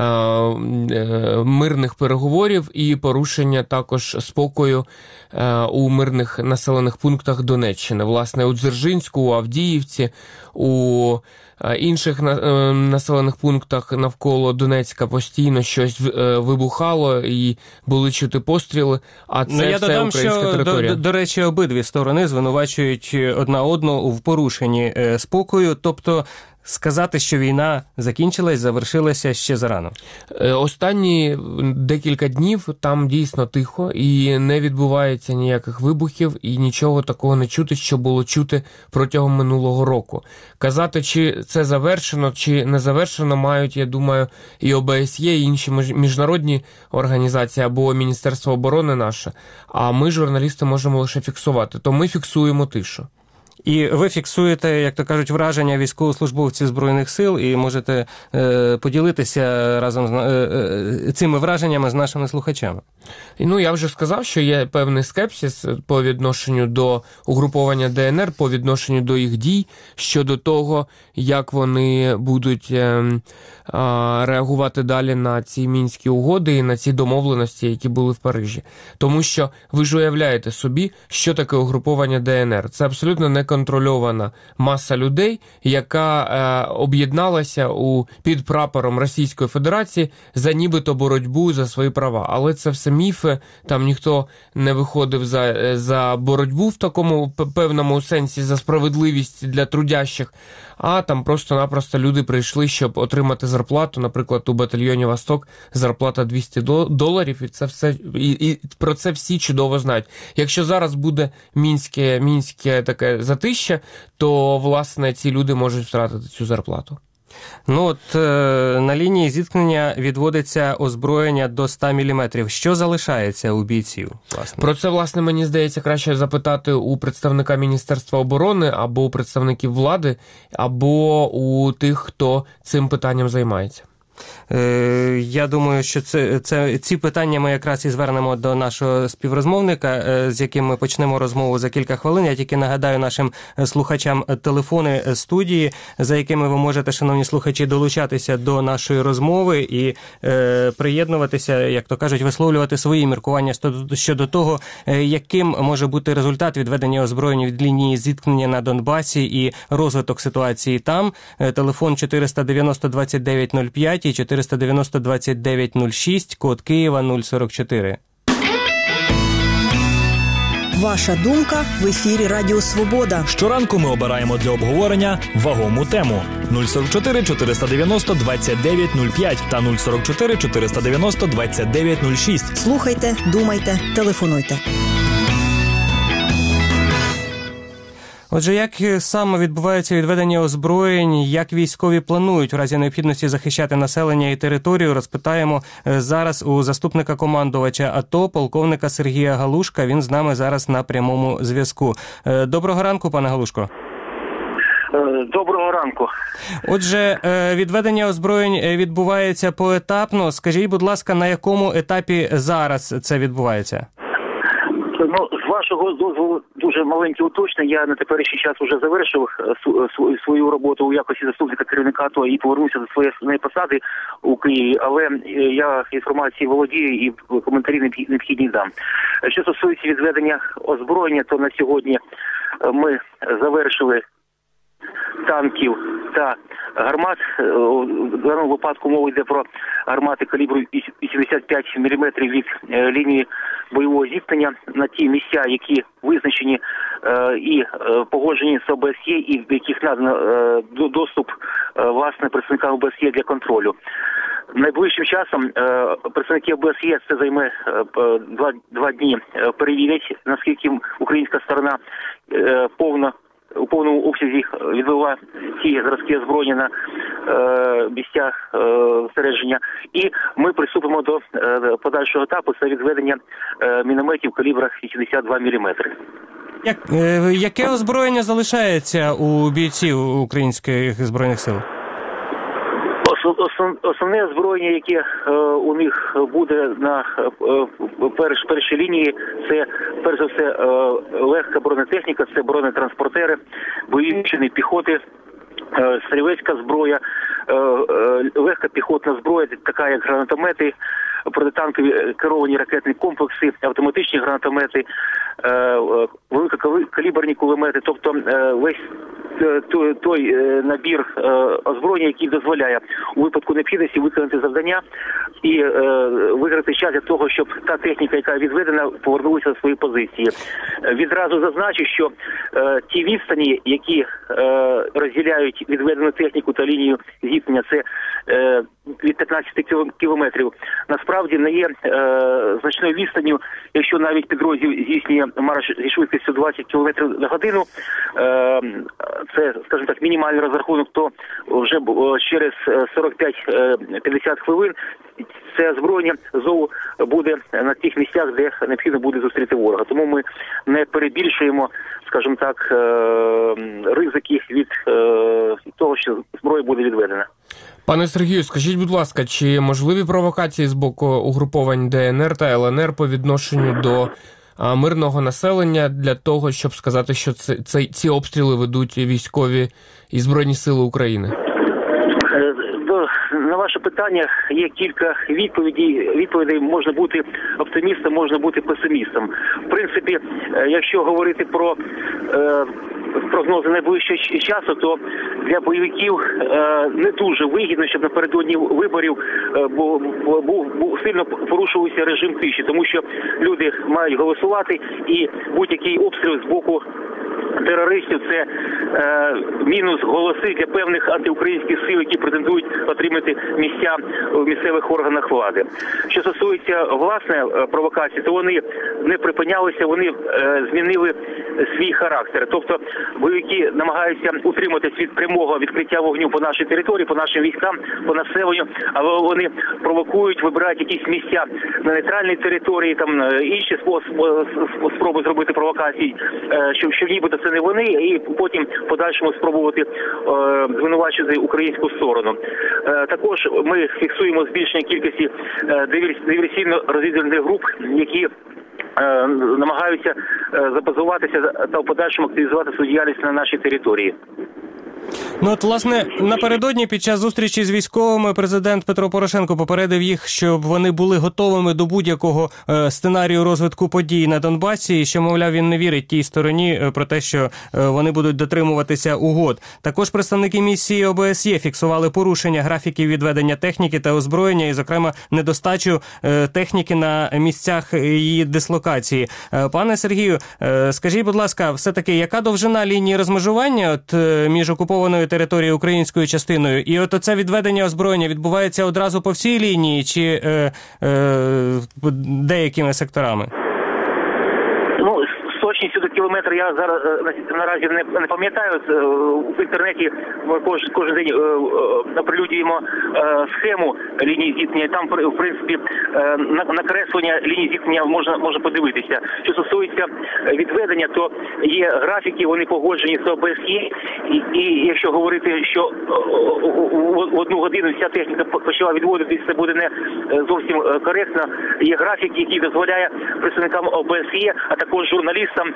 мирних переговорів і порушення також спокою у мирних населених пунктах Донеччини. Власне, у Дзержинську, у Авдіївці, у інших населених пунктах навколо Донецька постійно щось вибухало і були чути постріли, а це
ну, я
все
додам,
українська
що,
територія.
До, до речі, обидві сторони звинувачують одна одну в порушенні спокою, тобто сказати, що війна закінчилась, завершилася ще зарано?
Останні декілька днів там дійсно тихо і не відбувається ніяких вибухів і нічого такого не чути, що було чути протягом минулого року. Казати, чи це завершено, чи не завершено, мають, я думаю, і О Б С Є, і інші міжнародні організації або Міністерство оборони наше. А ми, журналісти, можемо лише фіксувати. То ми фіксуємо тишу.
І ви фіксуєте, як то кажуть, враження військовослужбовців Збройних сил і можете е, поділитися разом з е, е, цими враженнями з нашими слухачами.
Ну, я вже сказав, що є певний скепсис по відношенню до угруповання Де Ен Ер, по відношенню до їх дій, щодо того, як вони будуть е, е, реагувати далі на ці Мінські угоди і на ці домовленості, які були в Парижі. Тому що ви ж уявляєте собі, що таке угруповання Де Ен Ер. Це абсолютно не контрольована маса людей, яка е, об'єдналася у, під прапором Російської Федерації за нібито боротьбу за свої права. Але це все міфи, там ніхто не виходив за, за боротьбу в такому певному сенсі, за справедливість для трудящих, а там просто-напросто люди прийшли, щоб отримати зарплату, наприклад, у батальйоні «Восток» зарплата двісті доларів, і це все, і, і про це всі чудово знають. Якщо зараз буде мінське, мінське таке затища, то, власне, ці люди можуть втратити цю зарплату.
Ну от е, на лінії зіткнення відводиться озброєння до ста міліметрів. Що залишається у бійців, власне?
Про це, власне, мені здається, краще запитати у представника Міністерства оборони, або у представників влади, або у тих, хто цим питанням займається.
Я думаю, що це, це, ці питання ми якраз і звернемо до нашого співрозмовника, з яким ми почнемо розмову за кілька хвилин. Я тільки нагадаю нашим слухачам телефони студії, за якими ви можете, шановні слухачі, долучатися до нашої розмови і е, приєднуватися, як то кажуть, висловлювати свої міркування щодо того, яким може бути результат відведення озброєнь від лінії зіткнення на Донбасі і розвиток ситуації там. Телефон чотириста дев'яносто двадцять дев'ять нуль п'ять і чотириста дев'яносто двадцять дев'ять нуль шість, код Києва нуль сорок чотири.
Ваша думка в ефірі Радіо Свобода.
Щоранку ми обираємо для обговорення вагому тему. нуль сорок чотири чотириста дев'яносто двадцять дев'ять нуль п'ять та нуль сорок чотири чотириста дев'яносто двадцять дев'ять нуль шість.
Слухайте, думайте, телефонуйте.
Отже, як саме відбувається відведення озброєнь, як військові планують в разі необхідності захищати населення і територію, розпитаємо зараз у заступника командувача АТО, полковника Сергія Галушка. Він з нами зараз на прямому зв'язку. Доброго ранку, пане Галушко.
Доброго ранку.
Отже, відведення озброєнь відбувається поетапно. Скажіть, будь ласка, на якому етапі зараз це відбувається?
Ну, з вашого дозволу, дуже маленьке уточнення. Я на теперішній час вже завершив свою роботу у якості заступника керівника АТО і повернувся до своєї посади у Києві, але я інформації володію і коментарі необхідні дам. Що стосується відведення озброєння, то на сьогодні ми завершили танків та гармат. В даному випадку мова йде про гармати калібру вісімдесят п'ять міліметрів від лінії бойового зіткнення на ті місця, які визначені е, і е, погоджені з О Б С Є, і в яких надано е, доступ е, власне представникам О Б С Є для контролю. Найближчим часом е, представники О Б С Є, це займе е, два, два дні, е, перевірять, наскільки українська сторона е, повно у повному обсязі відвела ці зразки озброєння на е, місцях е, всередження. І ми приступимо до е, подальшого етапу, це відведення е, мінометів калібра вісімдесят два міліметри.
Як, е, яке озброєння залишається у бійців українських Збройних сил?
Основне озброєння, яке е, у них буде на е, перш, першій лінії, це перш за все е, легка бронетехніка, це бронетранспортери, бойові машини піхоти, е, стрілецька зброя, е, е, легка піхотна зброя, така як гранатомети, протитанкові керовані ракетні комплекси, автоматичні гранатомети, е, великокаліберні кулемети, тобто е, весь той, той набір озброєння, який дозволяє у випадку необхідності виконати завдання і виграти час для того, щоб та техніка, яка відведена, повернулася до своєї позиції. Відразу зазначу, що ті відстані, які розділяють відведену техніку та лінію зіткнення, це від п'ятнадцяти кілометрів, насправді не є значною відстанню, якщо навіть підрозділ здійснює марш зі швидкістю двадцять кілометрів на годину, це, скажімо так, мінімальний розрахунок, то вже через сорок п'ять - п'ятдесят хвилин це озброєння знову буде на тих місцях, де необхідно буде зустріти ворога. Тому ми не перебільшуємо, скажімо так, ризики від того, що зброя буде відведена.
Пане Сергію, скажіть, будь ласка, чи можливі провокації з боку угруповань Де Ен Ер та Ел Ен Ер по відношенню до а, мирного населення для того, щоб сказати, що це, це, ці обстріли ведуть військові і Збройні Сили України?
На ваше питання є кілька відповідей. Відповідей можна бути оптимістом, можна бути песимістом. В принципі, якщо говорити про е, прогнози найближчого часу, то для бойовиків е, не дуже вигідно, щоб напередодні виборів е, був, був, був сильно порушувався режим тиші, тому що люди мають голосувати, і будь-який обстріл з боку терористів – це е, мінус голоси для певних антиукраїнських сил, які претендують отримати місця в місцевих органах влади. Що стосується власне провокації, то вони не припинялися, вони е, змінили свій характер. Тобто бойовики намагаються утриматись від прямого відкриття вогню по нашій території, по нашим військам, по населенню, але вони провокують, вибирають якісь місця на нейтральній території, там інші способи, спроби зробити провокації, е, щоб, щоб нібито це не вони, і потім в подальшому спробувати е, звинувачити українську сторону. Е, також ми фіксуємо збільшення кількості е, диверсійно-розвідувальних груп, які е, намагаються е, забазуватися та в подальшому активізувати свою діяльність на нашій території.
Ну от, власне, напередодні під час зустрічі з військовими президент Петро Порошенко попередив їх, щоб вони були готовими до будь-якого е, сценарію розвитку подій на Донбасі, і що, мовляв, він не вірить тій стороні е, про те, що е, вони будуть дотримуватися угод. Також представники місії О Б С Є фіксували порушення графіків відведення техніки та озброєння, і, зокрема, недостачу е, техніки на місцях її дислокації. Е, пане Сергію, е, скажіть, будь ласка, все-таки, яка довжина лінії розмежування от, е, між окупованою територією українською частиною, і от оце відведення озброєння відбувається одразу по всій лінії чи е, е, деякими секторами?
Ну, з точністю до кілометра я зараз наразі не, не пам'ятаю. В інтернеті кожен, кожен день оприлюднюємо схему лінії зіткнення. Там, в принципі, накреслення лінії зіткнення можна, можна подивитися. Що стосується відведення, то є графіки, вони погоджені з О Б С Є. І, і якщо говорити, що в одну годину вся техніка почала відводитися, це буде не зовсім коректно. Є графік, який дозволяє представникам О Б С Є, а також журналістам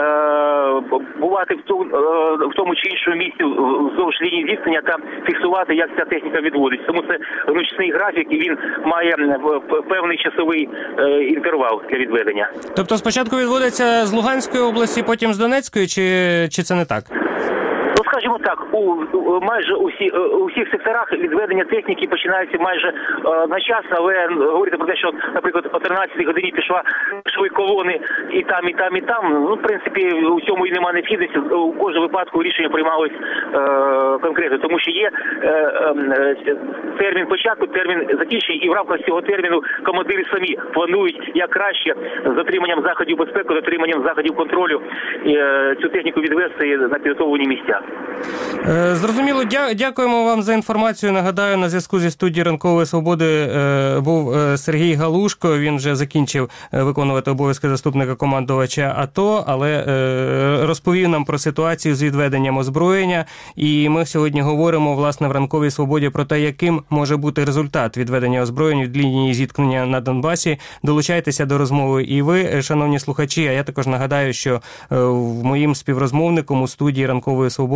е- бувати в тому, е- в тому чи іншому місці вздовж лінії зіткнення та фіксувати, як ця техніка відводиться. Тому це ручний графік, і він має певний часовий е- інтервал для відведення.
Тобто спочатку відводиться з Луганської області, потім з Донецької, чи, чи це не так?
Ну, скажімо так, у майже усі у всіх секторах відведення техніки починається майже е, одночасно, але говорити про те, що, наприклад, о тринадцятій годині пішла пішли колони і там, і там, і там. Ну, в принципі, у цьому і немає необхідності. У кожному випадку рішення приймалось е, конкретно, тому що є е, е, термін початку, термін закінчення, і в рамках цього терміну командири самі планують як краще з дотриманням заходів безпеки, дотриманням заходів контролю е, цю техніку відвести на підготовлені місця.
Зрозуміло, дя- дякуємо вам за інформацію. Нагадаю, на зв'язку зі студією Ранкової Свободи е, був Сергій Галушко. Він вже закінчив виконувати обов'язки заступника командувача АТО, але е, розповів нам про ситуацію з відведенням озброєння. І ми сьогодні говоримо, власне, в Ранковій Свободі про те, яким може бути результат відведення озброєння від лінії зіткнення на Донбасі. Долучайтеся до розмови і ви, шановні слухачі. А я також нагадаю, що е, моїм співрозмовником у студії Ранкової Свободи є журналіст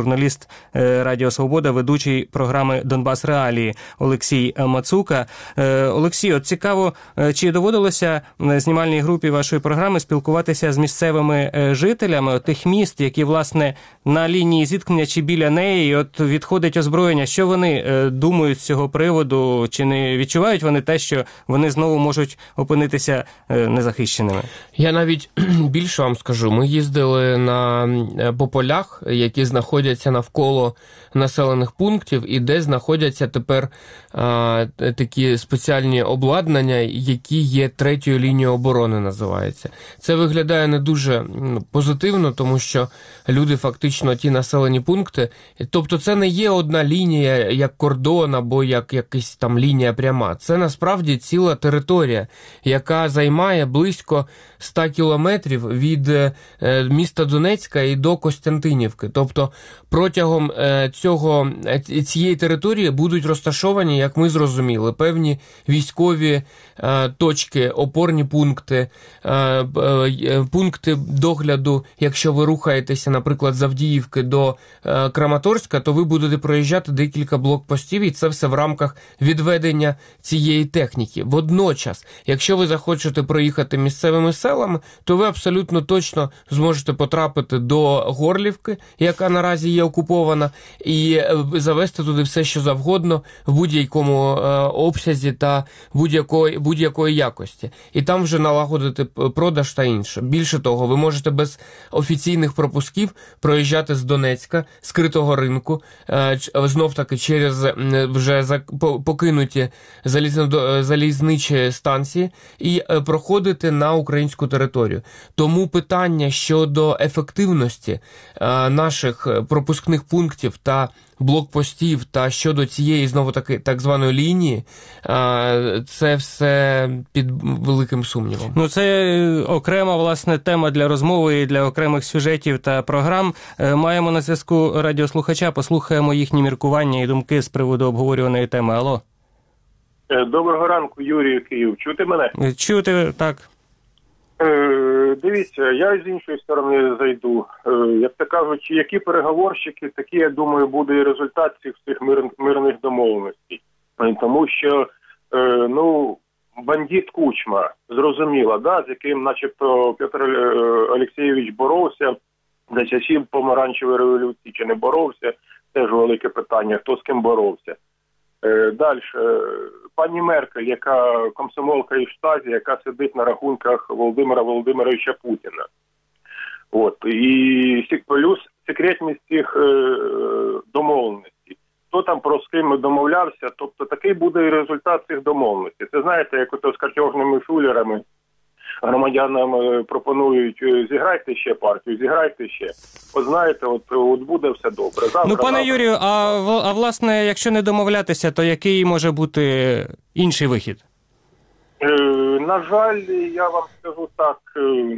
журналіст Радіо Свобода, ведучий програми «Донбас Реалії» Олексій Мацука. Олексій, от цікаво, чи доводилося знімальній групі вашої програми спілкуватися з місцевими жителями тих міст, які, власне, на лінії зіткнення чи біля неї, і от відходить озброєння. Що вони думають з цього приводу? Чи не відчувають вони те, що вони знову можуть опинитися незахищеними?
Я навіть більше вам скажу. Ми їздили на, по полях, які знаходяться навколо населених пунктів, і де знаходяться тепер а, такі спеціальні обладнання, які є третьою лінією оборони, називається. Це виглядає не дуже позитивно, тому що люди фактично ті населені пункти, тобто це не є одна лінія, як кордон або як якась там лінія пряма. Це насправді ціла територія, яка займає близько ста кілометрів від міста Донецька і до Костянтинівки. Тобто протягом цього, цієї території будуть розташовані, як ми зрозуміли, певні військові точки, опорні пункти, пункти догляду. Якщо ви рухаєтеся, наприклад, з Авдіївки до Краматорська, то ви будете проїжджати декілька блокпостів, і це все в рамках відведення цієї техніки. Водночас, якщо ви захочете проїхати місцевими селами, то ви абсолютно точно зможете потрапити до Горлівки, яка наразі є окупована, і завести туди все, що завгодно, в будь-якому обсязі та будь-якої, будь-якої якості. І там вже налагодити продаж та інше. Більше того, ви можете без офіційних пропусків проїжджати з Донецька, скритого ринку, знов-таки через вже покинуті залізничі станції і проходити на українську територію. Тому питання щодо ефективності наших пропускних пунктів та блокпостів та щодо цієї, знову-таки, так званої лінії, це все під великим сумнівом.
Ну, це окрема, власне, тема для розмови і для окремих сюжетів та програм. Маємо на зв'язку радіослухача, послухаємо їхні міркування і думки з приводу обговорюваної теми. Алло.
Доброго ранку, Юрій, Київ. Чути мене?
Чути, так.
Е, дивіться, я з іншої сторони зайду. Е, як то кажуть, які переговорщики, такі, я думаю, буде і результат цих всіх мир, мирних домовленостей. Е, тому що, е, ну, бандит Кучма, зрозуміло, да, з яким начебто Петр Олексійович боровся за часів помаранчевої революції, чи не боровся, теж велике питання, хто з ким боровся. Е, далі. Пані Меркель, яка комсомолка із штазі, яка сидить на рахунках Володимира Володимировича Путіна. От. І плюс секретність цих е, домовленостей. Хто там про з ким домовлявся, тобто такий буде і результат цих домовленостей. Це знаєте, як ото з картьожними шулерами громадянам пропонують: зіграйте ще партію, зіграйте ще. От знаєте, от, от буде все добре. Завтра,
ну, пане
завтра.
Юрію, а, а власне, якщо не домовлятися, то який може бути інший вихід?
Е, на жаль, я вам скажу так, е,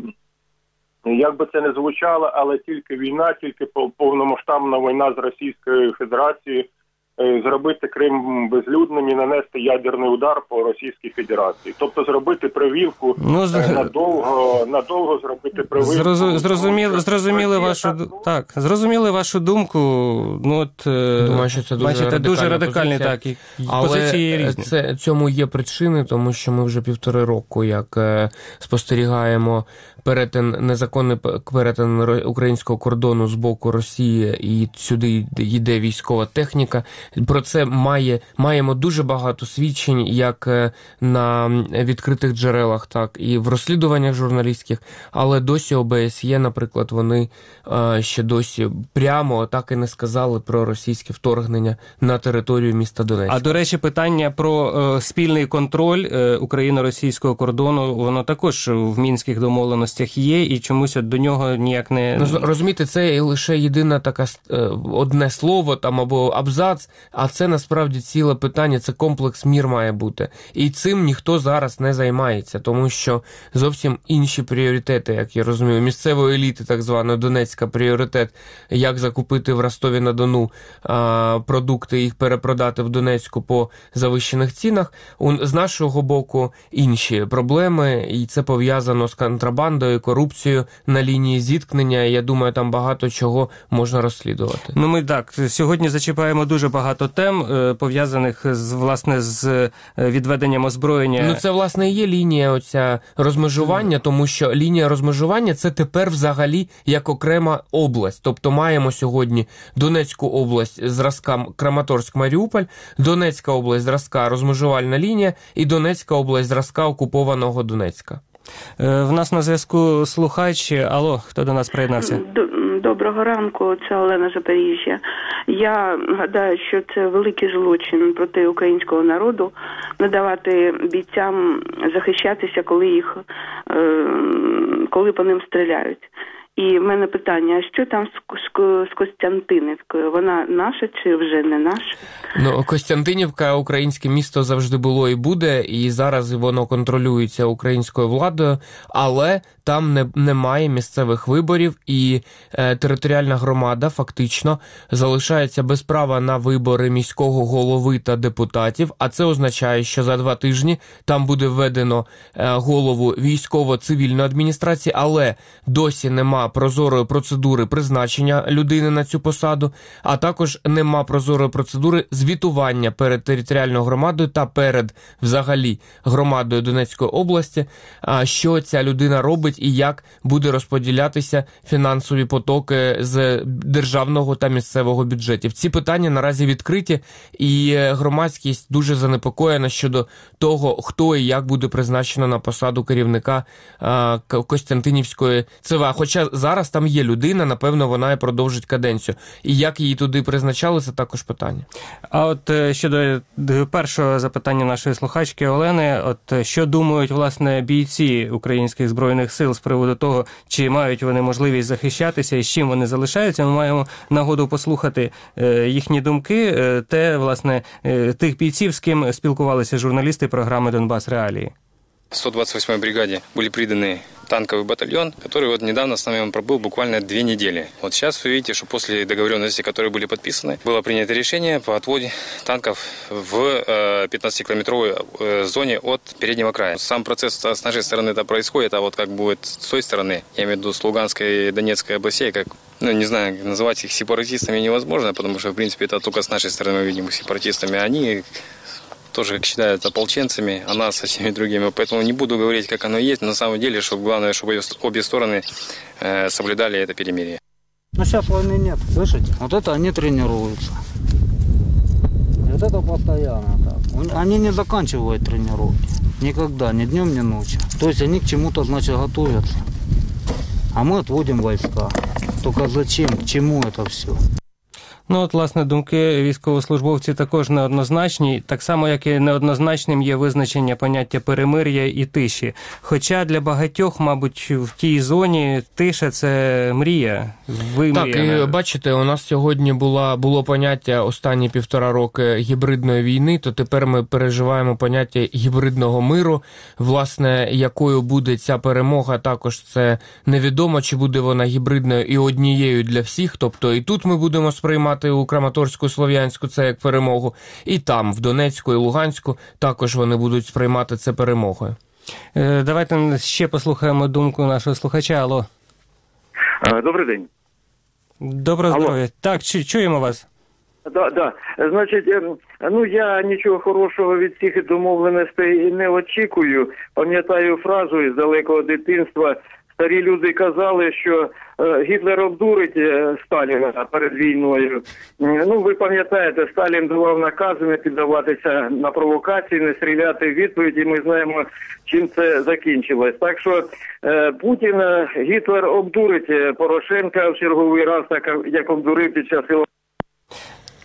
як би це не звучало, але тільки війна, тільки повномасштабна війна з Російською Федерацією зробити Крим безлюдним і нанести ядерний удар по Російській Федерації. Тобто зробити прививку, ну, з... надовго, надовго зробити прививку.
Зрозу... Зрозуміли, зрозуміли вашу так, так, зрозуміли вашу думку. Ну, от,
думаю, що це дуже
бачите,
радикальна
дуже радикальні,
позиція.
так, і
але
позиції різні.
Це, цьому є причини, тому що ми вже півтори року, як спостерігаємо перетин, незаконний перетин українського кордону з боку Росії, і сюди йде військова техніка. Про це має, маємо дуже багато свідчень, як на відкритих джерелах, так і в розслідуваннях журналістських, але досі О Б С Є, наприклад, вони ще досі прямо так і не сказали про російське вторгнення на територію міста Донецька.
А, до речі, питання про е, спільний контроль е, Україно-російського кордону, воно також в мінських домовленостях є, і чомусь до нього ніяк не...
Ну, розумієте, це лише єдина така, одне слово там або абзац, А це насправді ціле питання, це комплекс мір має бути. І цим ніхто зараз не займається, тому що зовсім інші пріоритети, як я розумію, місцевої еліти, так званої Донецька, пріоритет, як закупити в Ростові-на-Дону а, продукти, їх перепродати в Донецьку по завищених цінах. У, з нашого боку інші проблеми, і це пов'язано з контрабандою, корупцією на лінії зіткнення. Я думаю, там багато чого можна розслідувати.
Ну, ми так, сьогодні зачіпаємо дуже багато тем, пов'язаних з, власне, з відведенням озброєння.
Ну, це, власне, і є лінія оця розмежування, тому що лінія розмежування – це тепер взагалі як окрема область. Тобто маємо сьогодні Донецьку область зразка Краматорськ-Маріуполь, Донецька область зразка розмежувальна лінія і Донецька область зразка окупованого Донецька.
В нас на зв'язку слухач. Алло, хто до нас приєднався?
Доброго ранку, це Олена Запоріжжя. Я гадаю, що це великий злочин проти українського народу надавати бійцям захищатися, коли їх, коли по ним стріляють. І в мене питання, а що там з Костянтинівкою? Вона наша чи вже не наша?
Ну, Костянтинівка, українське місто завжди було і буде, і зараз воно контролюється українською владою, але там не, немає місцевих виборів, і е, територіальна громада фактично залишається без права на вибори міського голови та депутатів, а це означає, що за два тижні там буде введено е, голову військово-цивільної адміністрації, але досі нема прозорої процедури призначення людини на цю посаду, а також нема прозорої процедури звітування перед територіальною громадою та перед, взагалі, громадою Донецької області, що ця людина робить і як буде розподілятися фінансові потоки з державного та місцевого бюджетів. Ці питання наразі відкриті, і громадськість дуже занепокоєна щодо того, хто і як буде призначено на посаду керівника Костянтинівської ЦВА. Хоча зараз там є людина, напевно, вона і продовжить каденцію. І як її туди призначали, це також питання.
А от щодо першого запитання нашої слухачки Олени, от що думають, власне, бійці українських збройних сил з приводу того, чи мають вони можливість захищатися і з чим вони залишаються, ми маємо нагоду послухати їхні думки, те, власне, тих бійців, з ким спілкувалися журналісти програми «Донбас Реалії».
В сто двадцать восьмой бригаде были приданы танковый батальон, который вот недавно с нами он пробыл буквально две недели. Вот сейчас вы видите, что после договоренностей, которые были подписаны, было принято решение по отводу танков в пятнадцатикилометровой зоне от переднего края. Сам процесс с нашей стороны это происходит, а вот как будет с той стороны, я имею в виду с Луганской и Донецкой областей, как, ну не знаю, называть их сепаратистами невозможно, потому что в принципе это только с нашей стороны мы видим их сепаратистами, они тоже считают ополченцами, а нас со всеми другими. Поэтому не буду говорить, как оно есть. Но на самом деле, чтобы главное, чтобы обе стороны э, соблюдали это перемирие.
Но сейчас войны нет, слышите? Вот это они тренируются. Вот это постоянно так. Они не заканчивают тренировки. Никогда, ни днем, ни ночью. То есть они к чему-то, значит, готовятся. А мы отводим войска. Только зачем, к чему это все?
Ну, от, власне, думки військовослужбовців також неоднозначні, так само, як і неоднозначним є визначення поняття перемир'я і тиші. Хоча для багатьох, мабуть, в тій зоні тиша – це мрія, вимріяна.
Так, і бачите, у нас сьогодні була, було поняття останні півтора роки гібридної війни, то тепер ми переживаємо поняття гібридного миру. Власне, якою буде ця перемога, також це невідомо, чи буде вона гібридною і однією для всіх, тобто і тут ми будемо сприймати у Краматорську, Слов'янську це як перемогу, і там, в Донецьку і Луганську, також вони будуть сприймати це перемогою.
Давайте ще послухаємо думку нашого слухача. Алло.
Добрий день.
Доброго здоров'я. Так, чуємо вас.
Да, да. Значить, ну я нічого хорошого від цих домовленостей не очікую. Пам'ятаю фразу із далекого дитинства. Старі люди казали, що е, Гітлер обдурить е, Сталіна перед війною. Ну, ви пам'ятаєте, Сталін давав накази не піддаватися на провокації, не стріляти в відповідь, і ми знаємо, чим це закінчилось. Так що е, Путін, е, Гітлер обдурить Порошенка в черговий раз, так як обдурив під час його...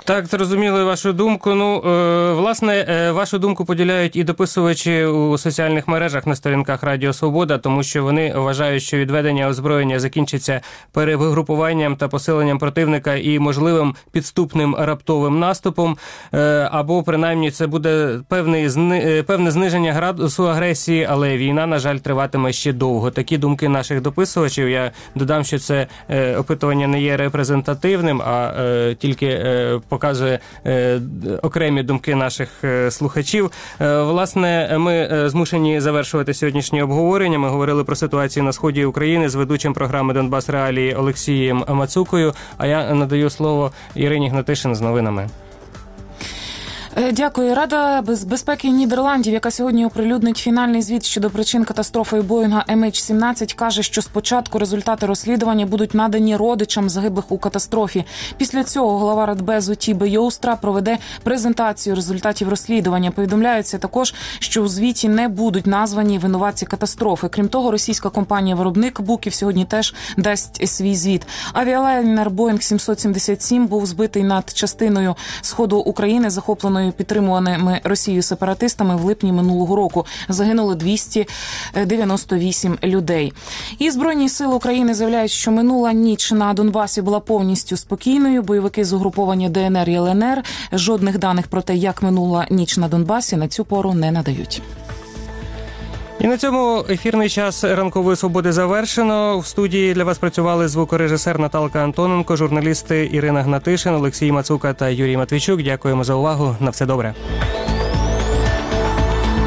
Так, зрозуміли вашу думку. Ну, е, власне, е, вашу думку поділяють і дописувачі у соціальних мережах на сторінках Радіо Свобода, тому що вони вважають, що відведення озброєння закінчиться перегрупуванням та посиленням противника і можливим підступним раптовим наступом, е, або принаймні це буде певний, зни, певне зниження градусу агресії, але війна, на жаль, триватиме ще довго. Такі думки наших дописувачів. Я додам, що це е, опитування не є репрезентативним, а е, тільки е, показує е, окремі думки наших е, слухачів. Е, власне, ми е, змушені завершувати сьогоднішнє обговорення. Ми говорили про ситуацію на сході України з ведучим програми «Донбас Реалії» Олексієм Мацукою, а я надаю слово Ірині Гнатишин з новинами.
Дякую. Рада безпеки Нідерландів, яка сьогодні оприлюднить фінальний звіт щодо причин катастрофи Боїнга ем ейч сімнадцять, каже, що спочатку результати розслідування будуть надані родичам загиблих у катастрофі. Після цього голова Радбезу Тібе Йоустра проведе презентацію результатів розслідування. Повідомляється також, що у звіті не будуть названі винуватці катастрофи. Крім того, російська компанія-виробник Буків сьогодні теж дасть свій звіт. Авіалайнер Боїнг сімсот сімдесят сім був збитий над частиною сходу України, захопленою підтримуваними Росією сепаратистами в липні минулого року. Загинуло двісті дев'яносто вісім людей. І Збройні сили України заявляють, що минула ніч на Донбасі була повністю спокійною. Бойовики з угруповання Де Ен Ер і Ел Ен Ер жодних даних про те, як минула ніч на Донбасі, на цю пору не надають.
І на цьому ефірний час ранкової свободи завершено. В студії для вас працювали звукорежисер Наталка Антоненко, журналісти Ірина Гнатишин, Олексій Мацука та Юрій Матвійчук. Дякуємо за увагу. На все добре.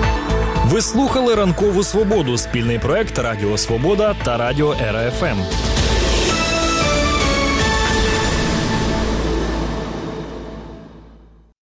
Ви слухали «Ранкову свободу» – спільний проект Радіо Свобода та Радіо Ера Еф Ем.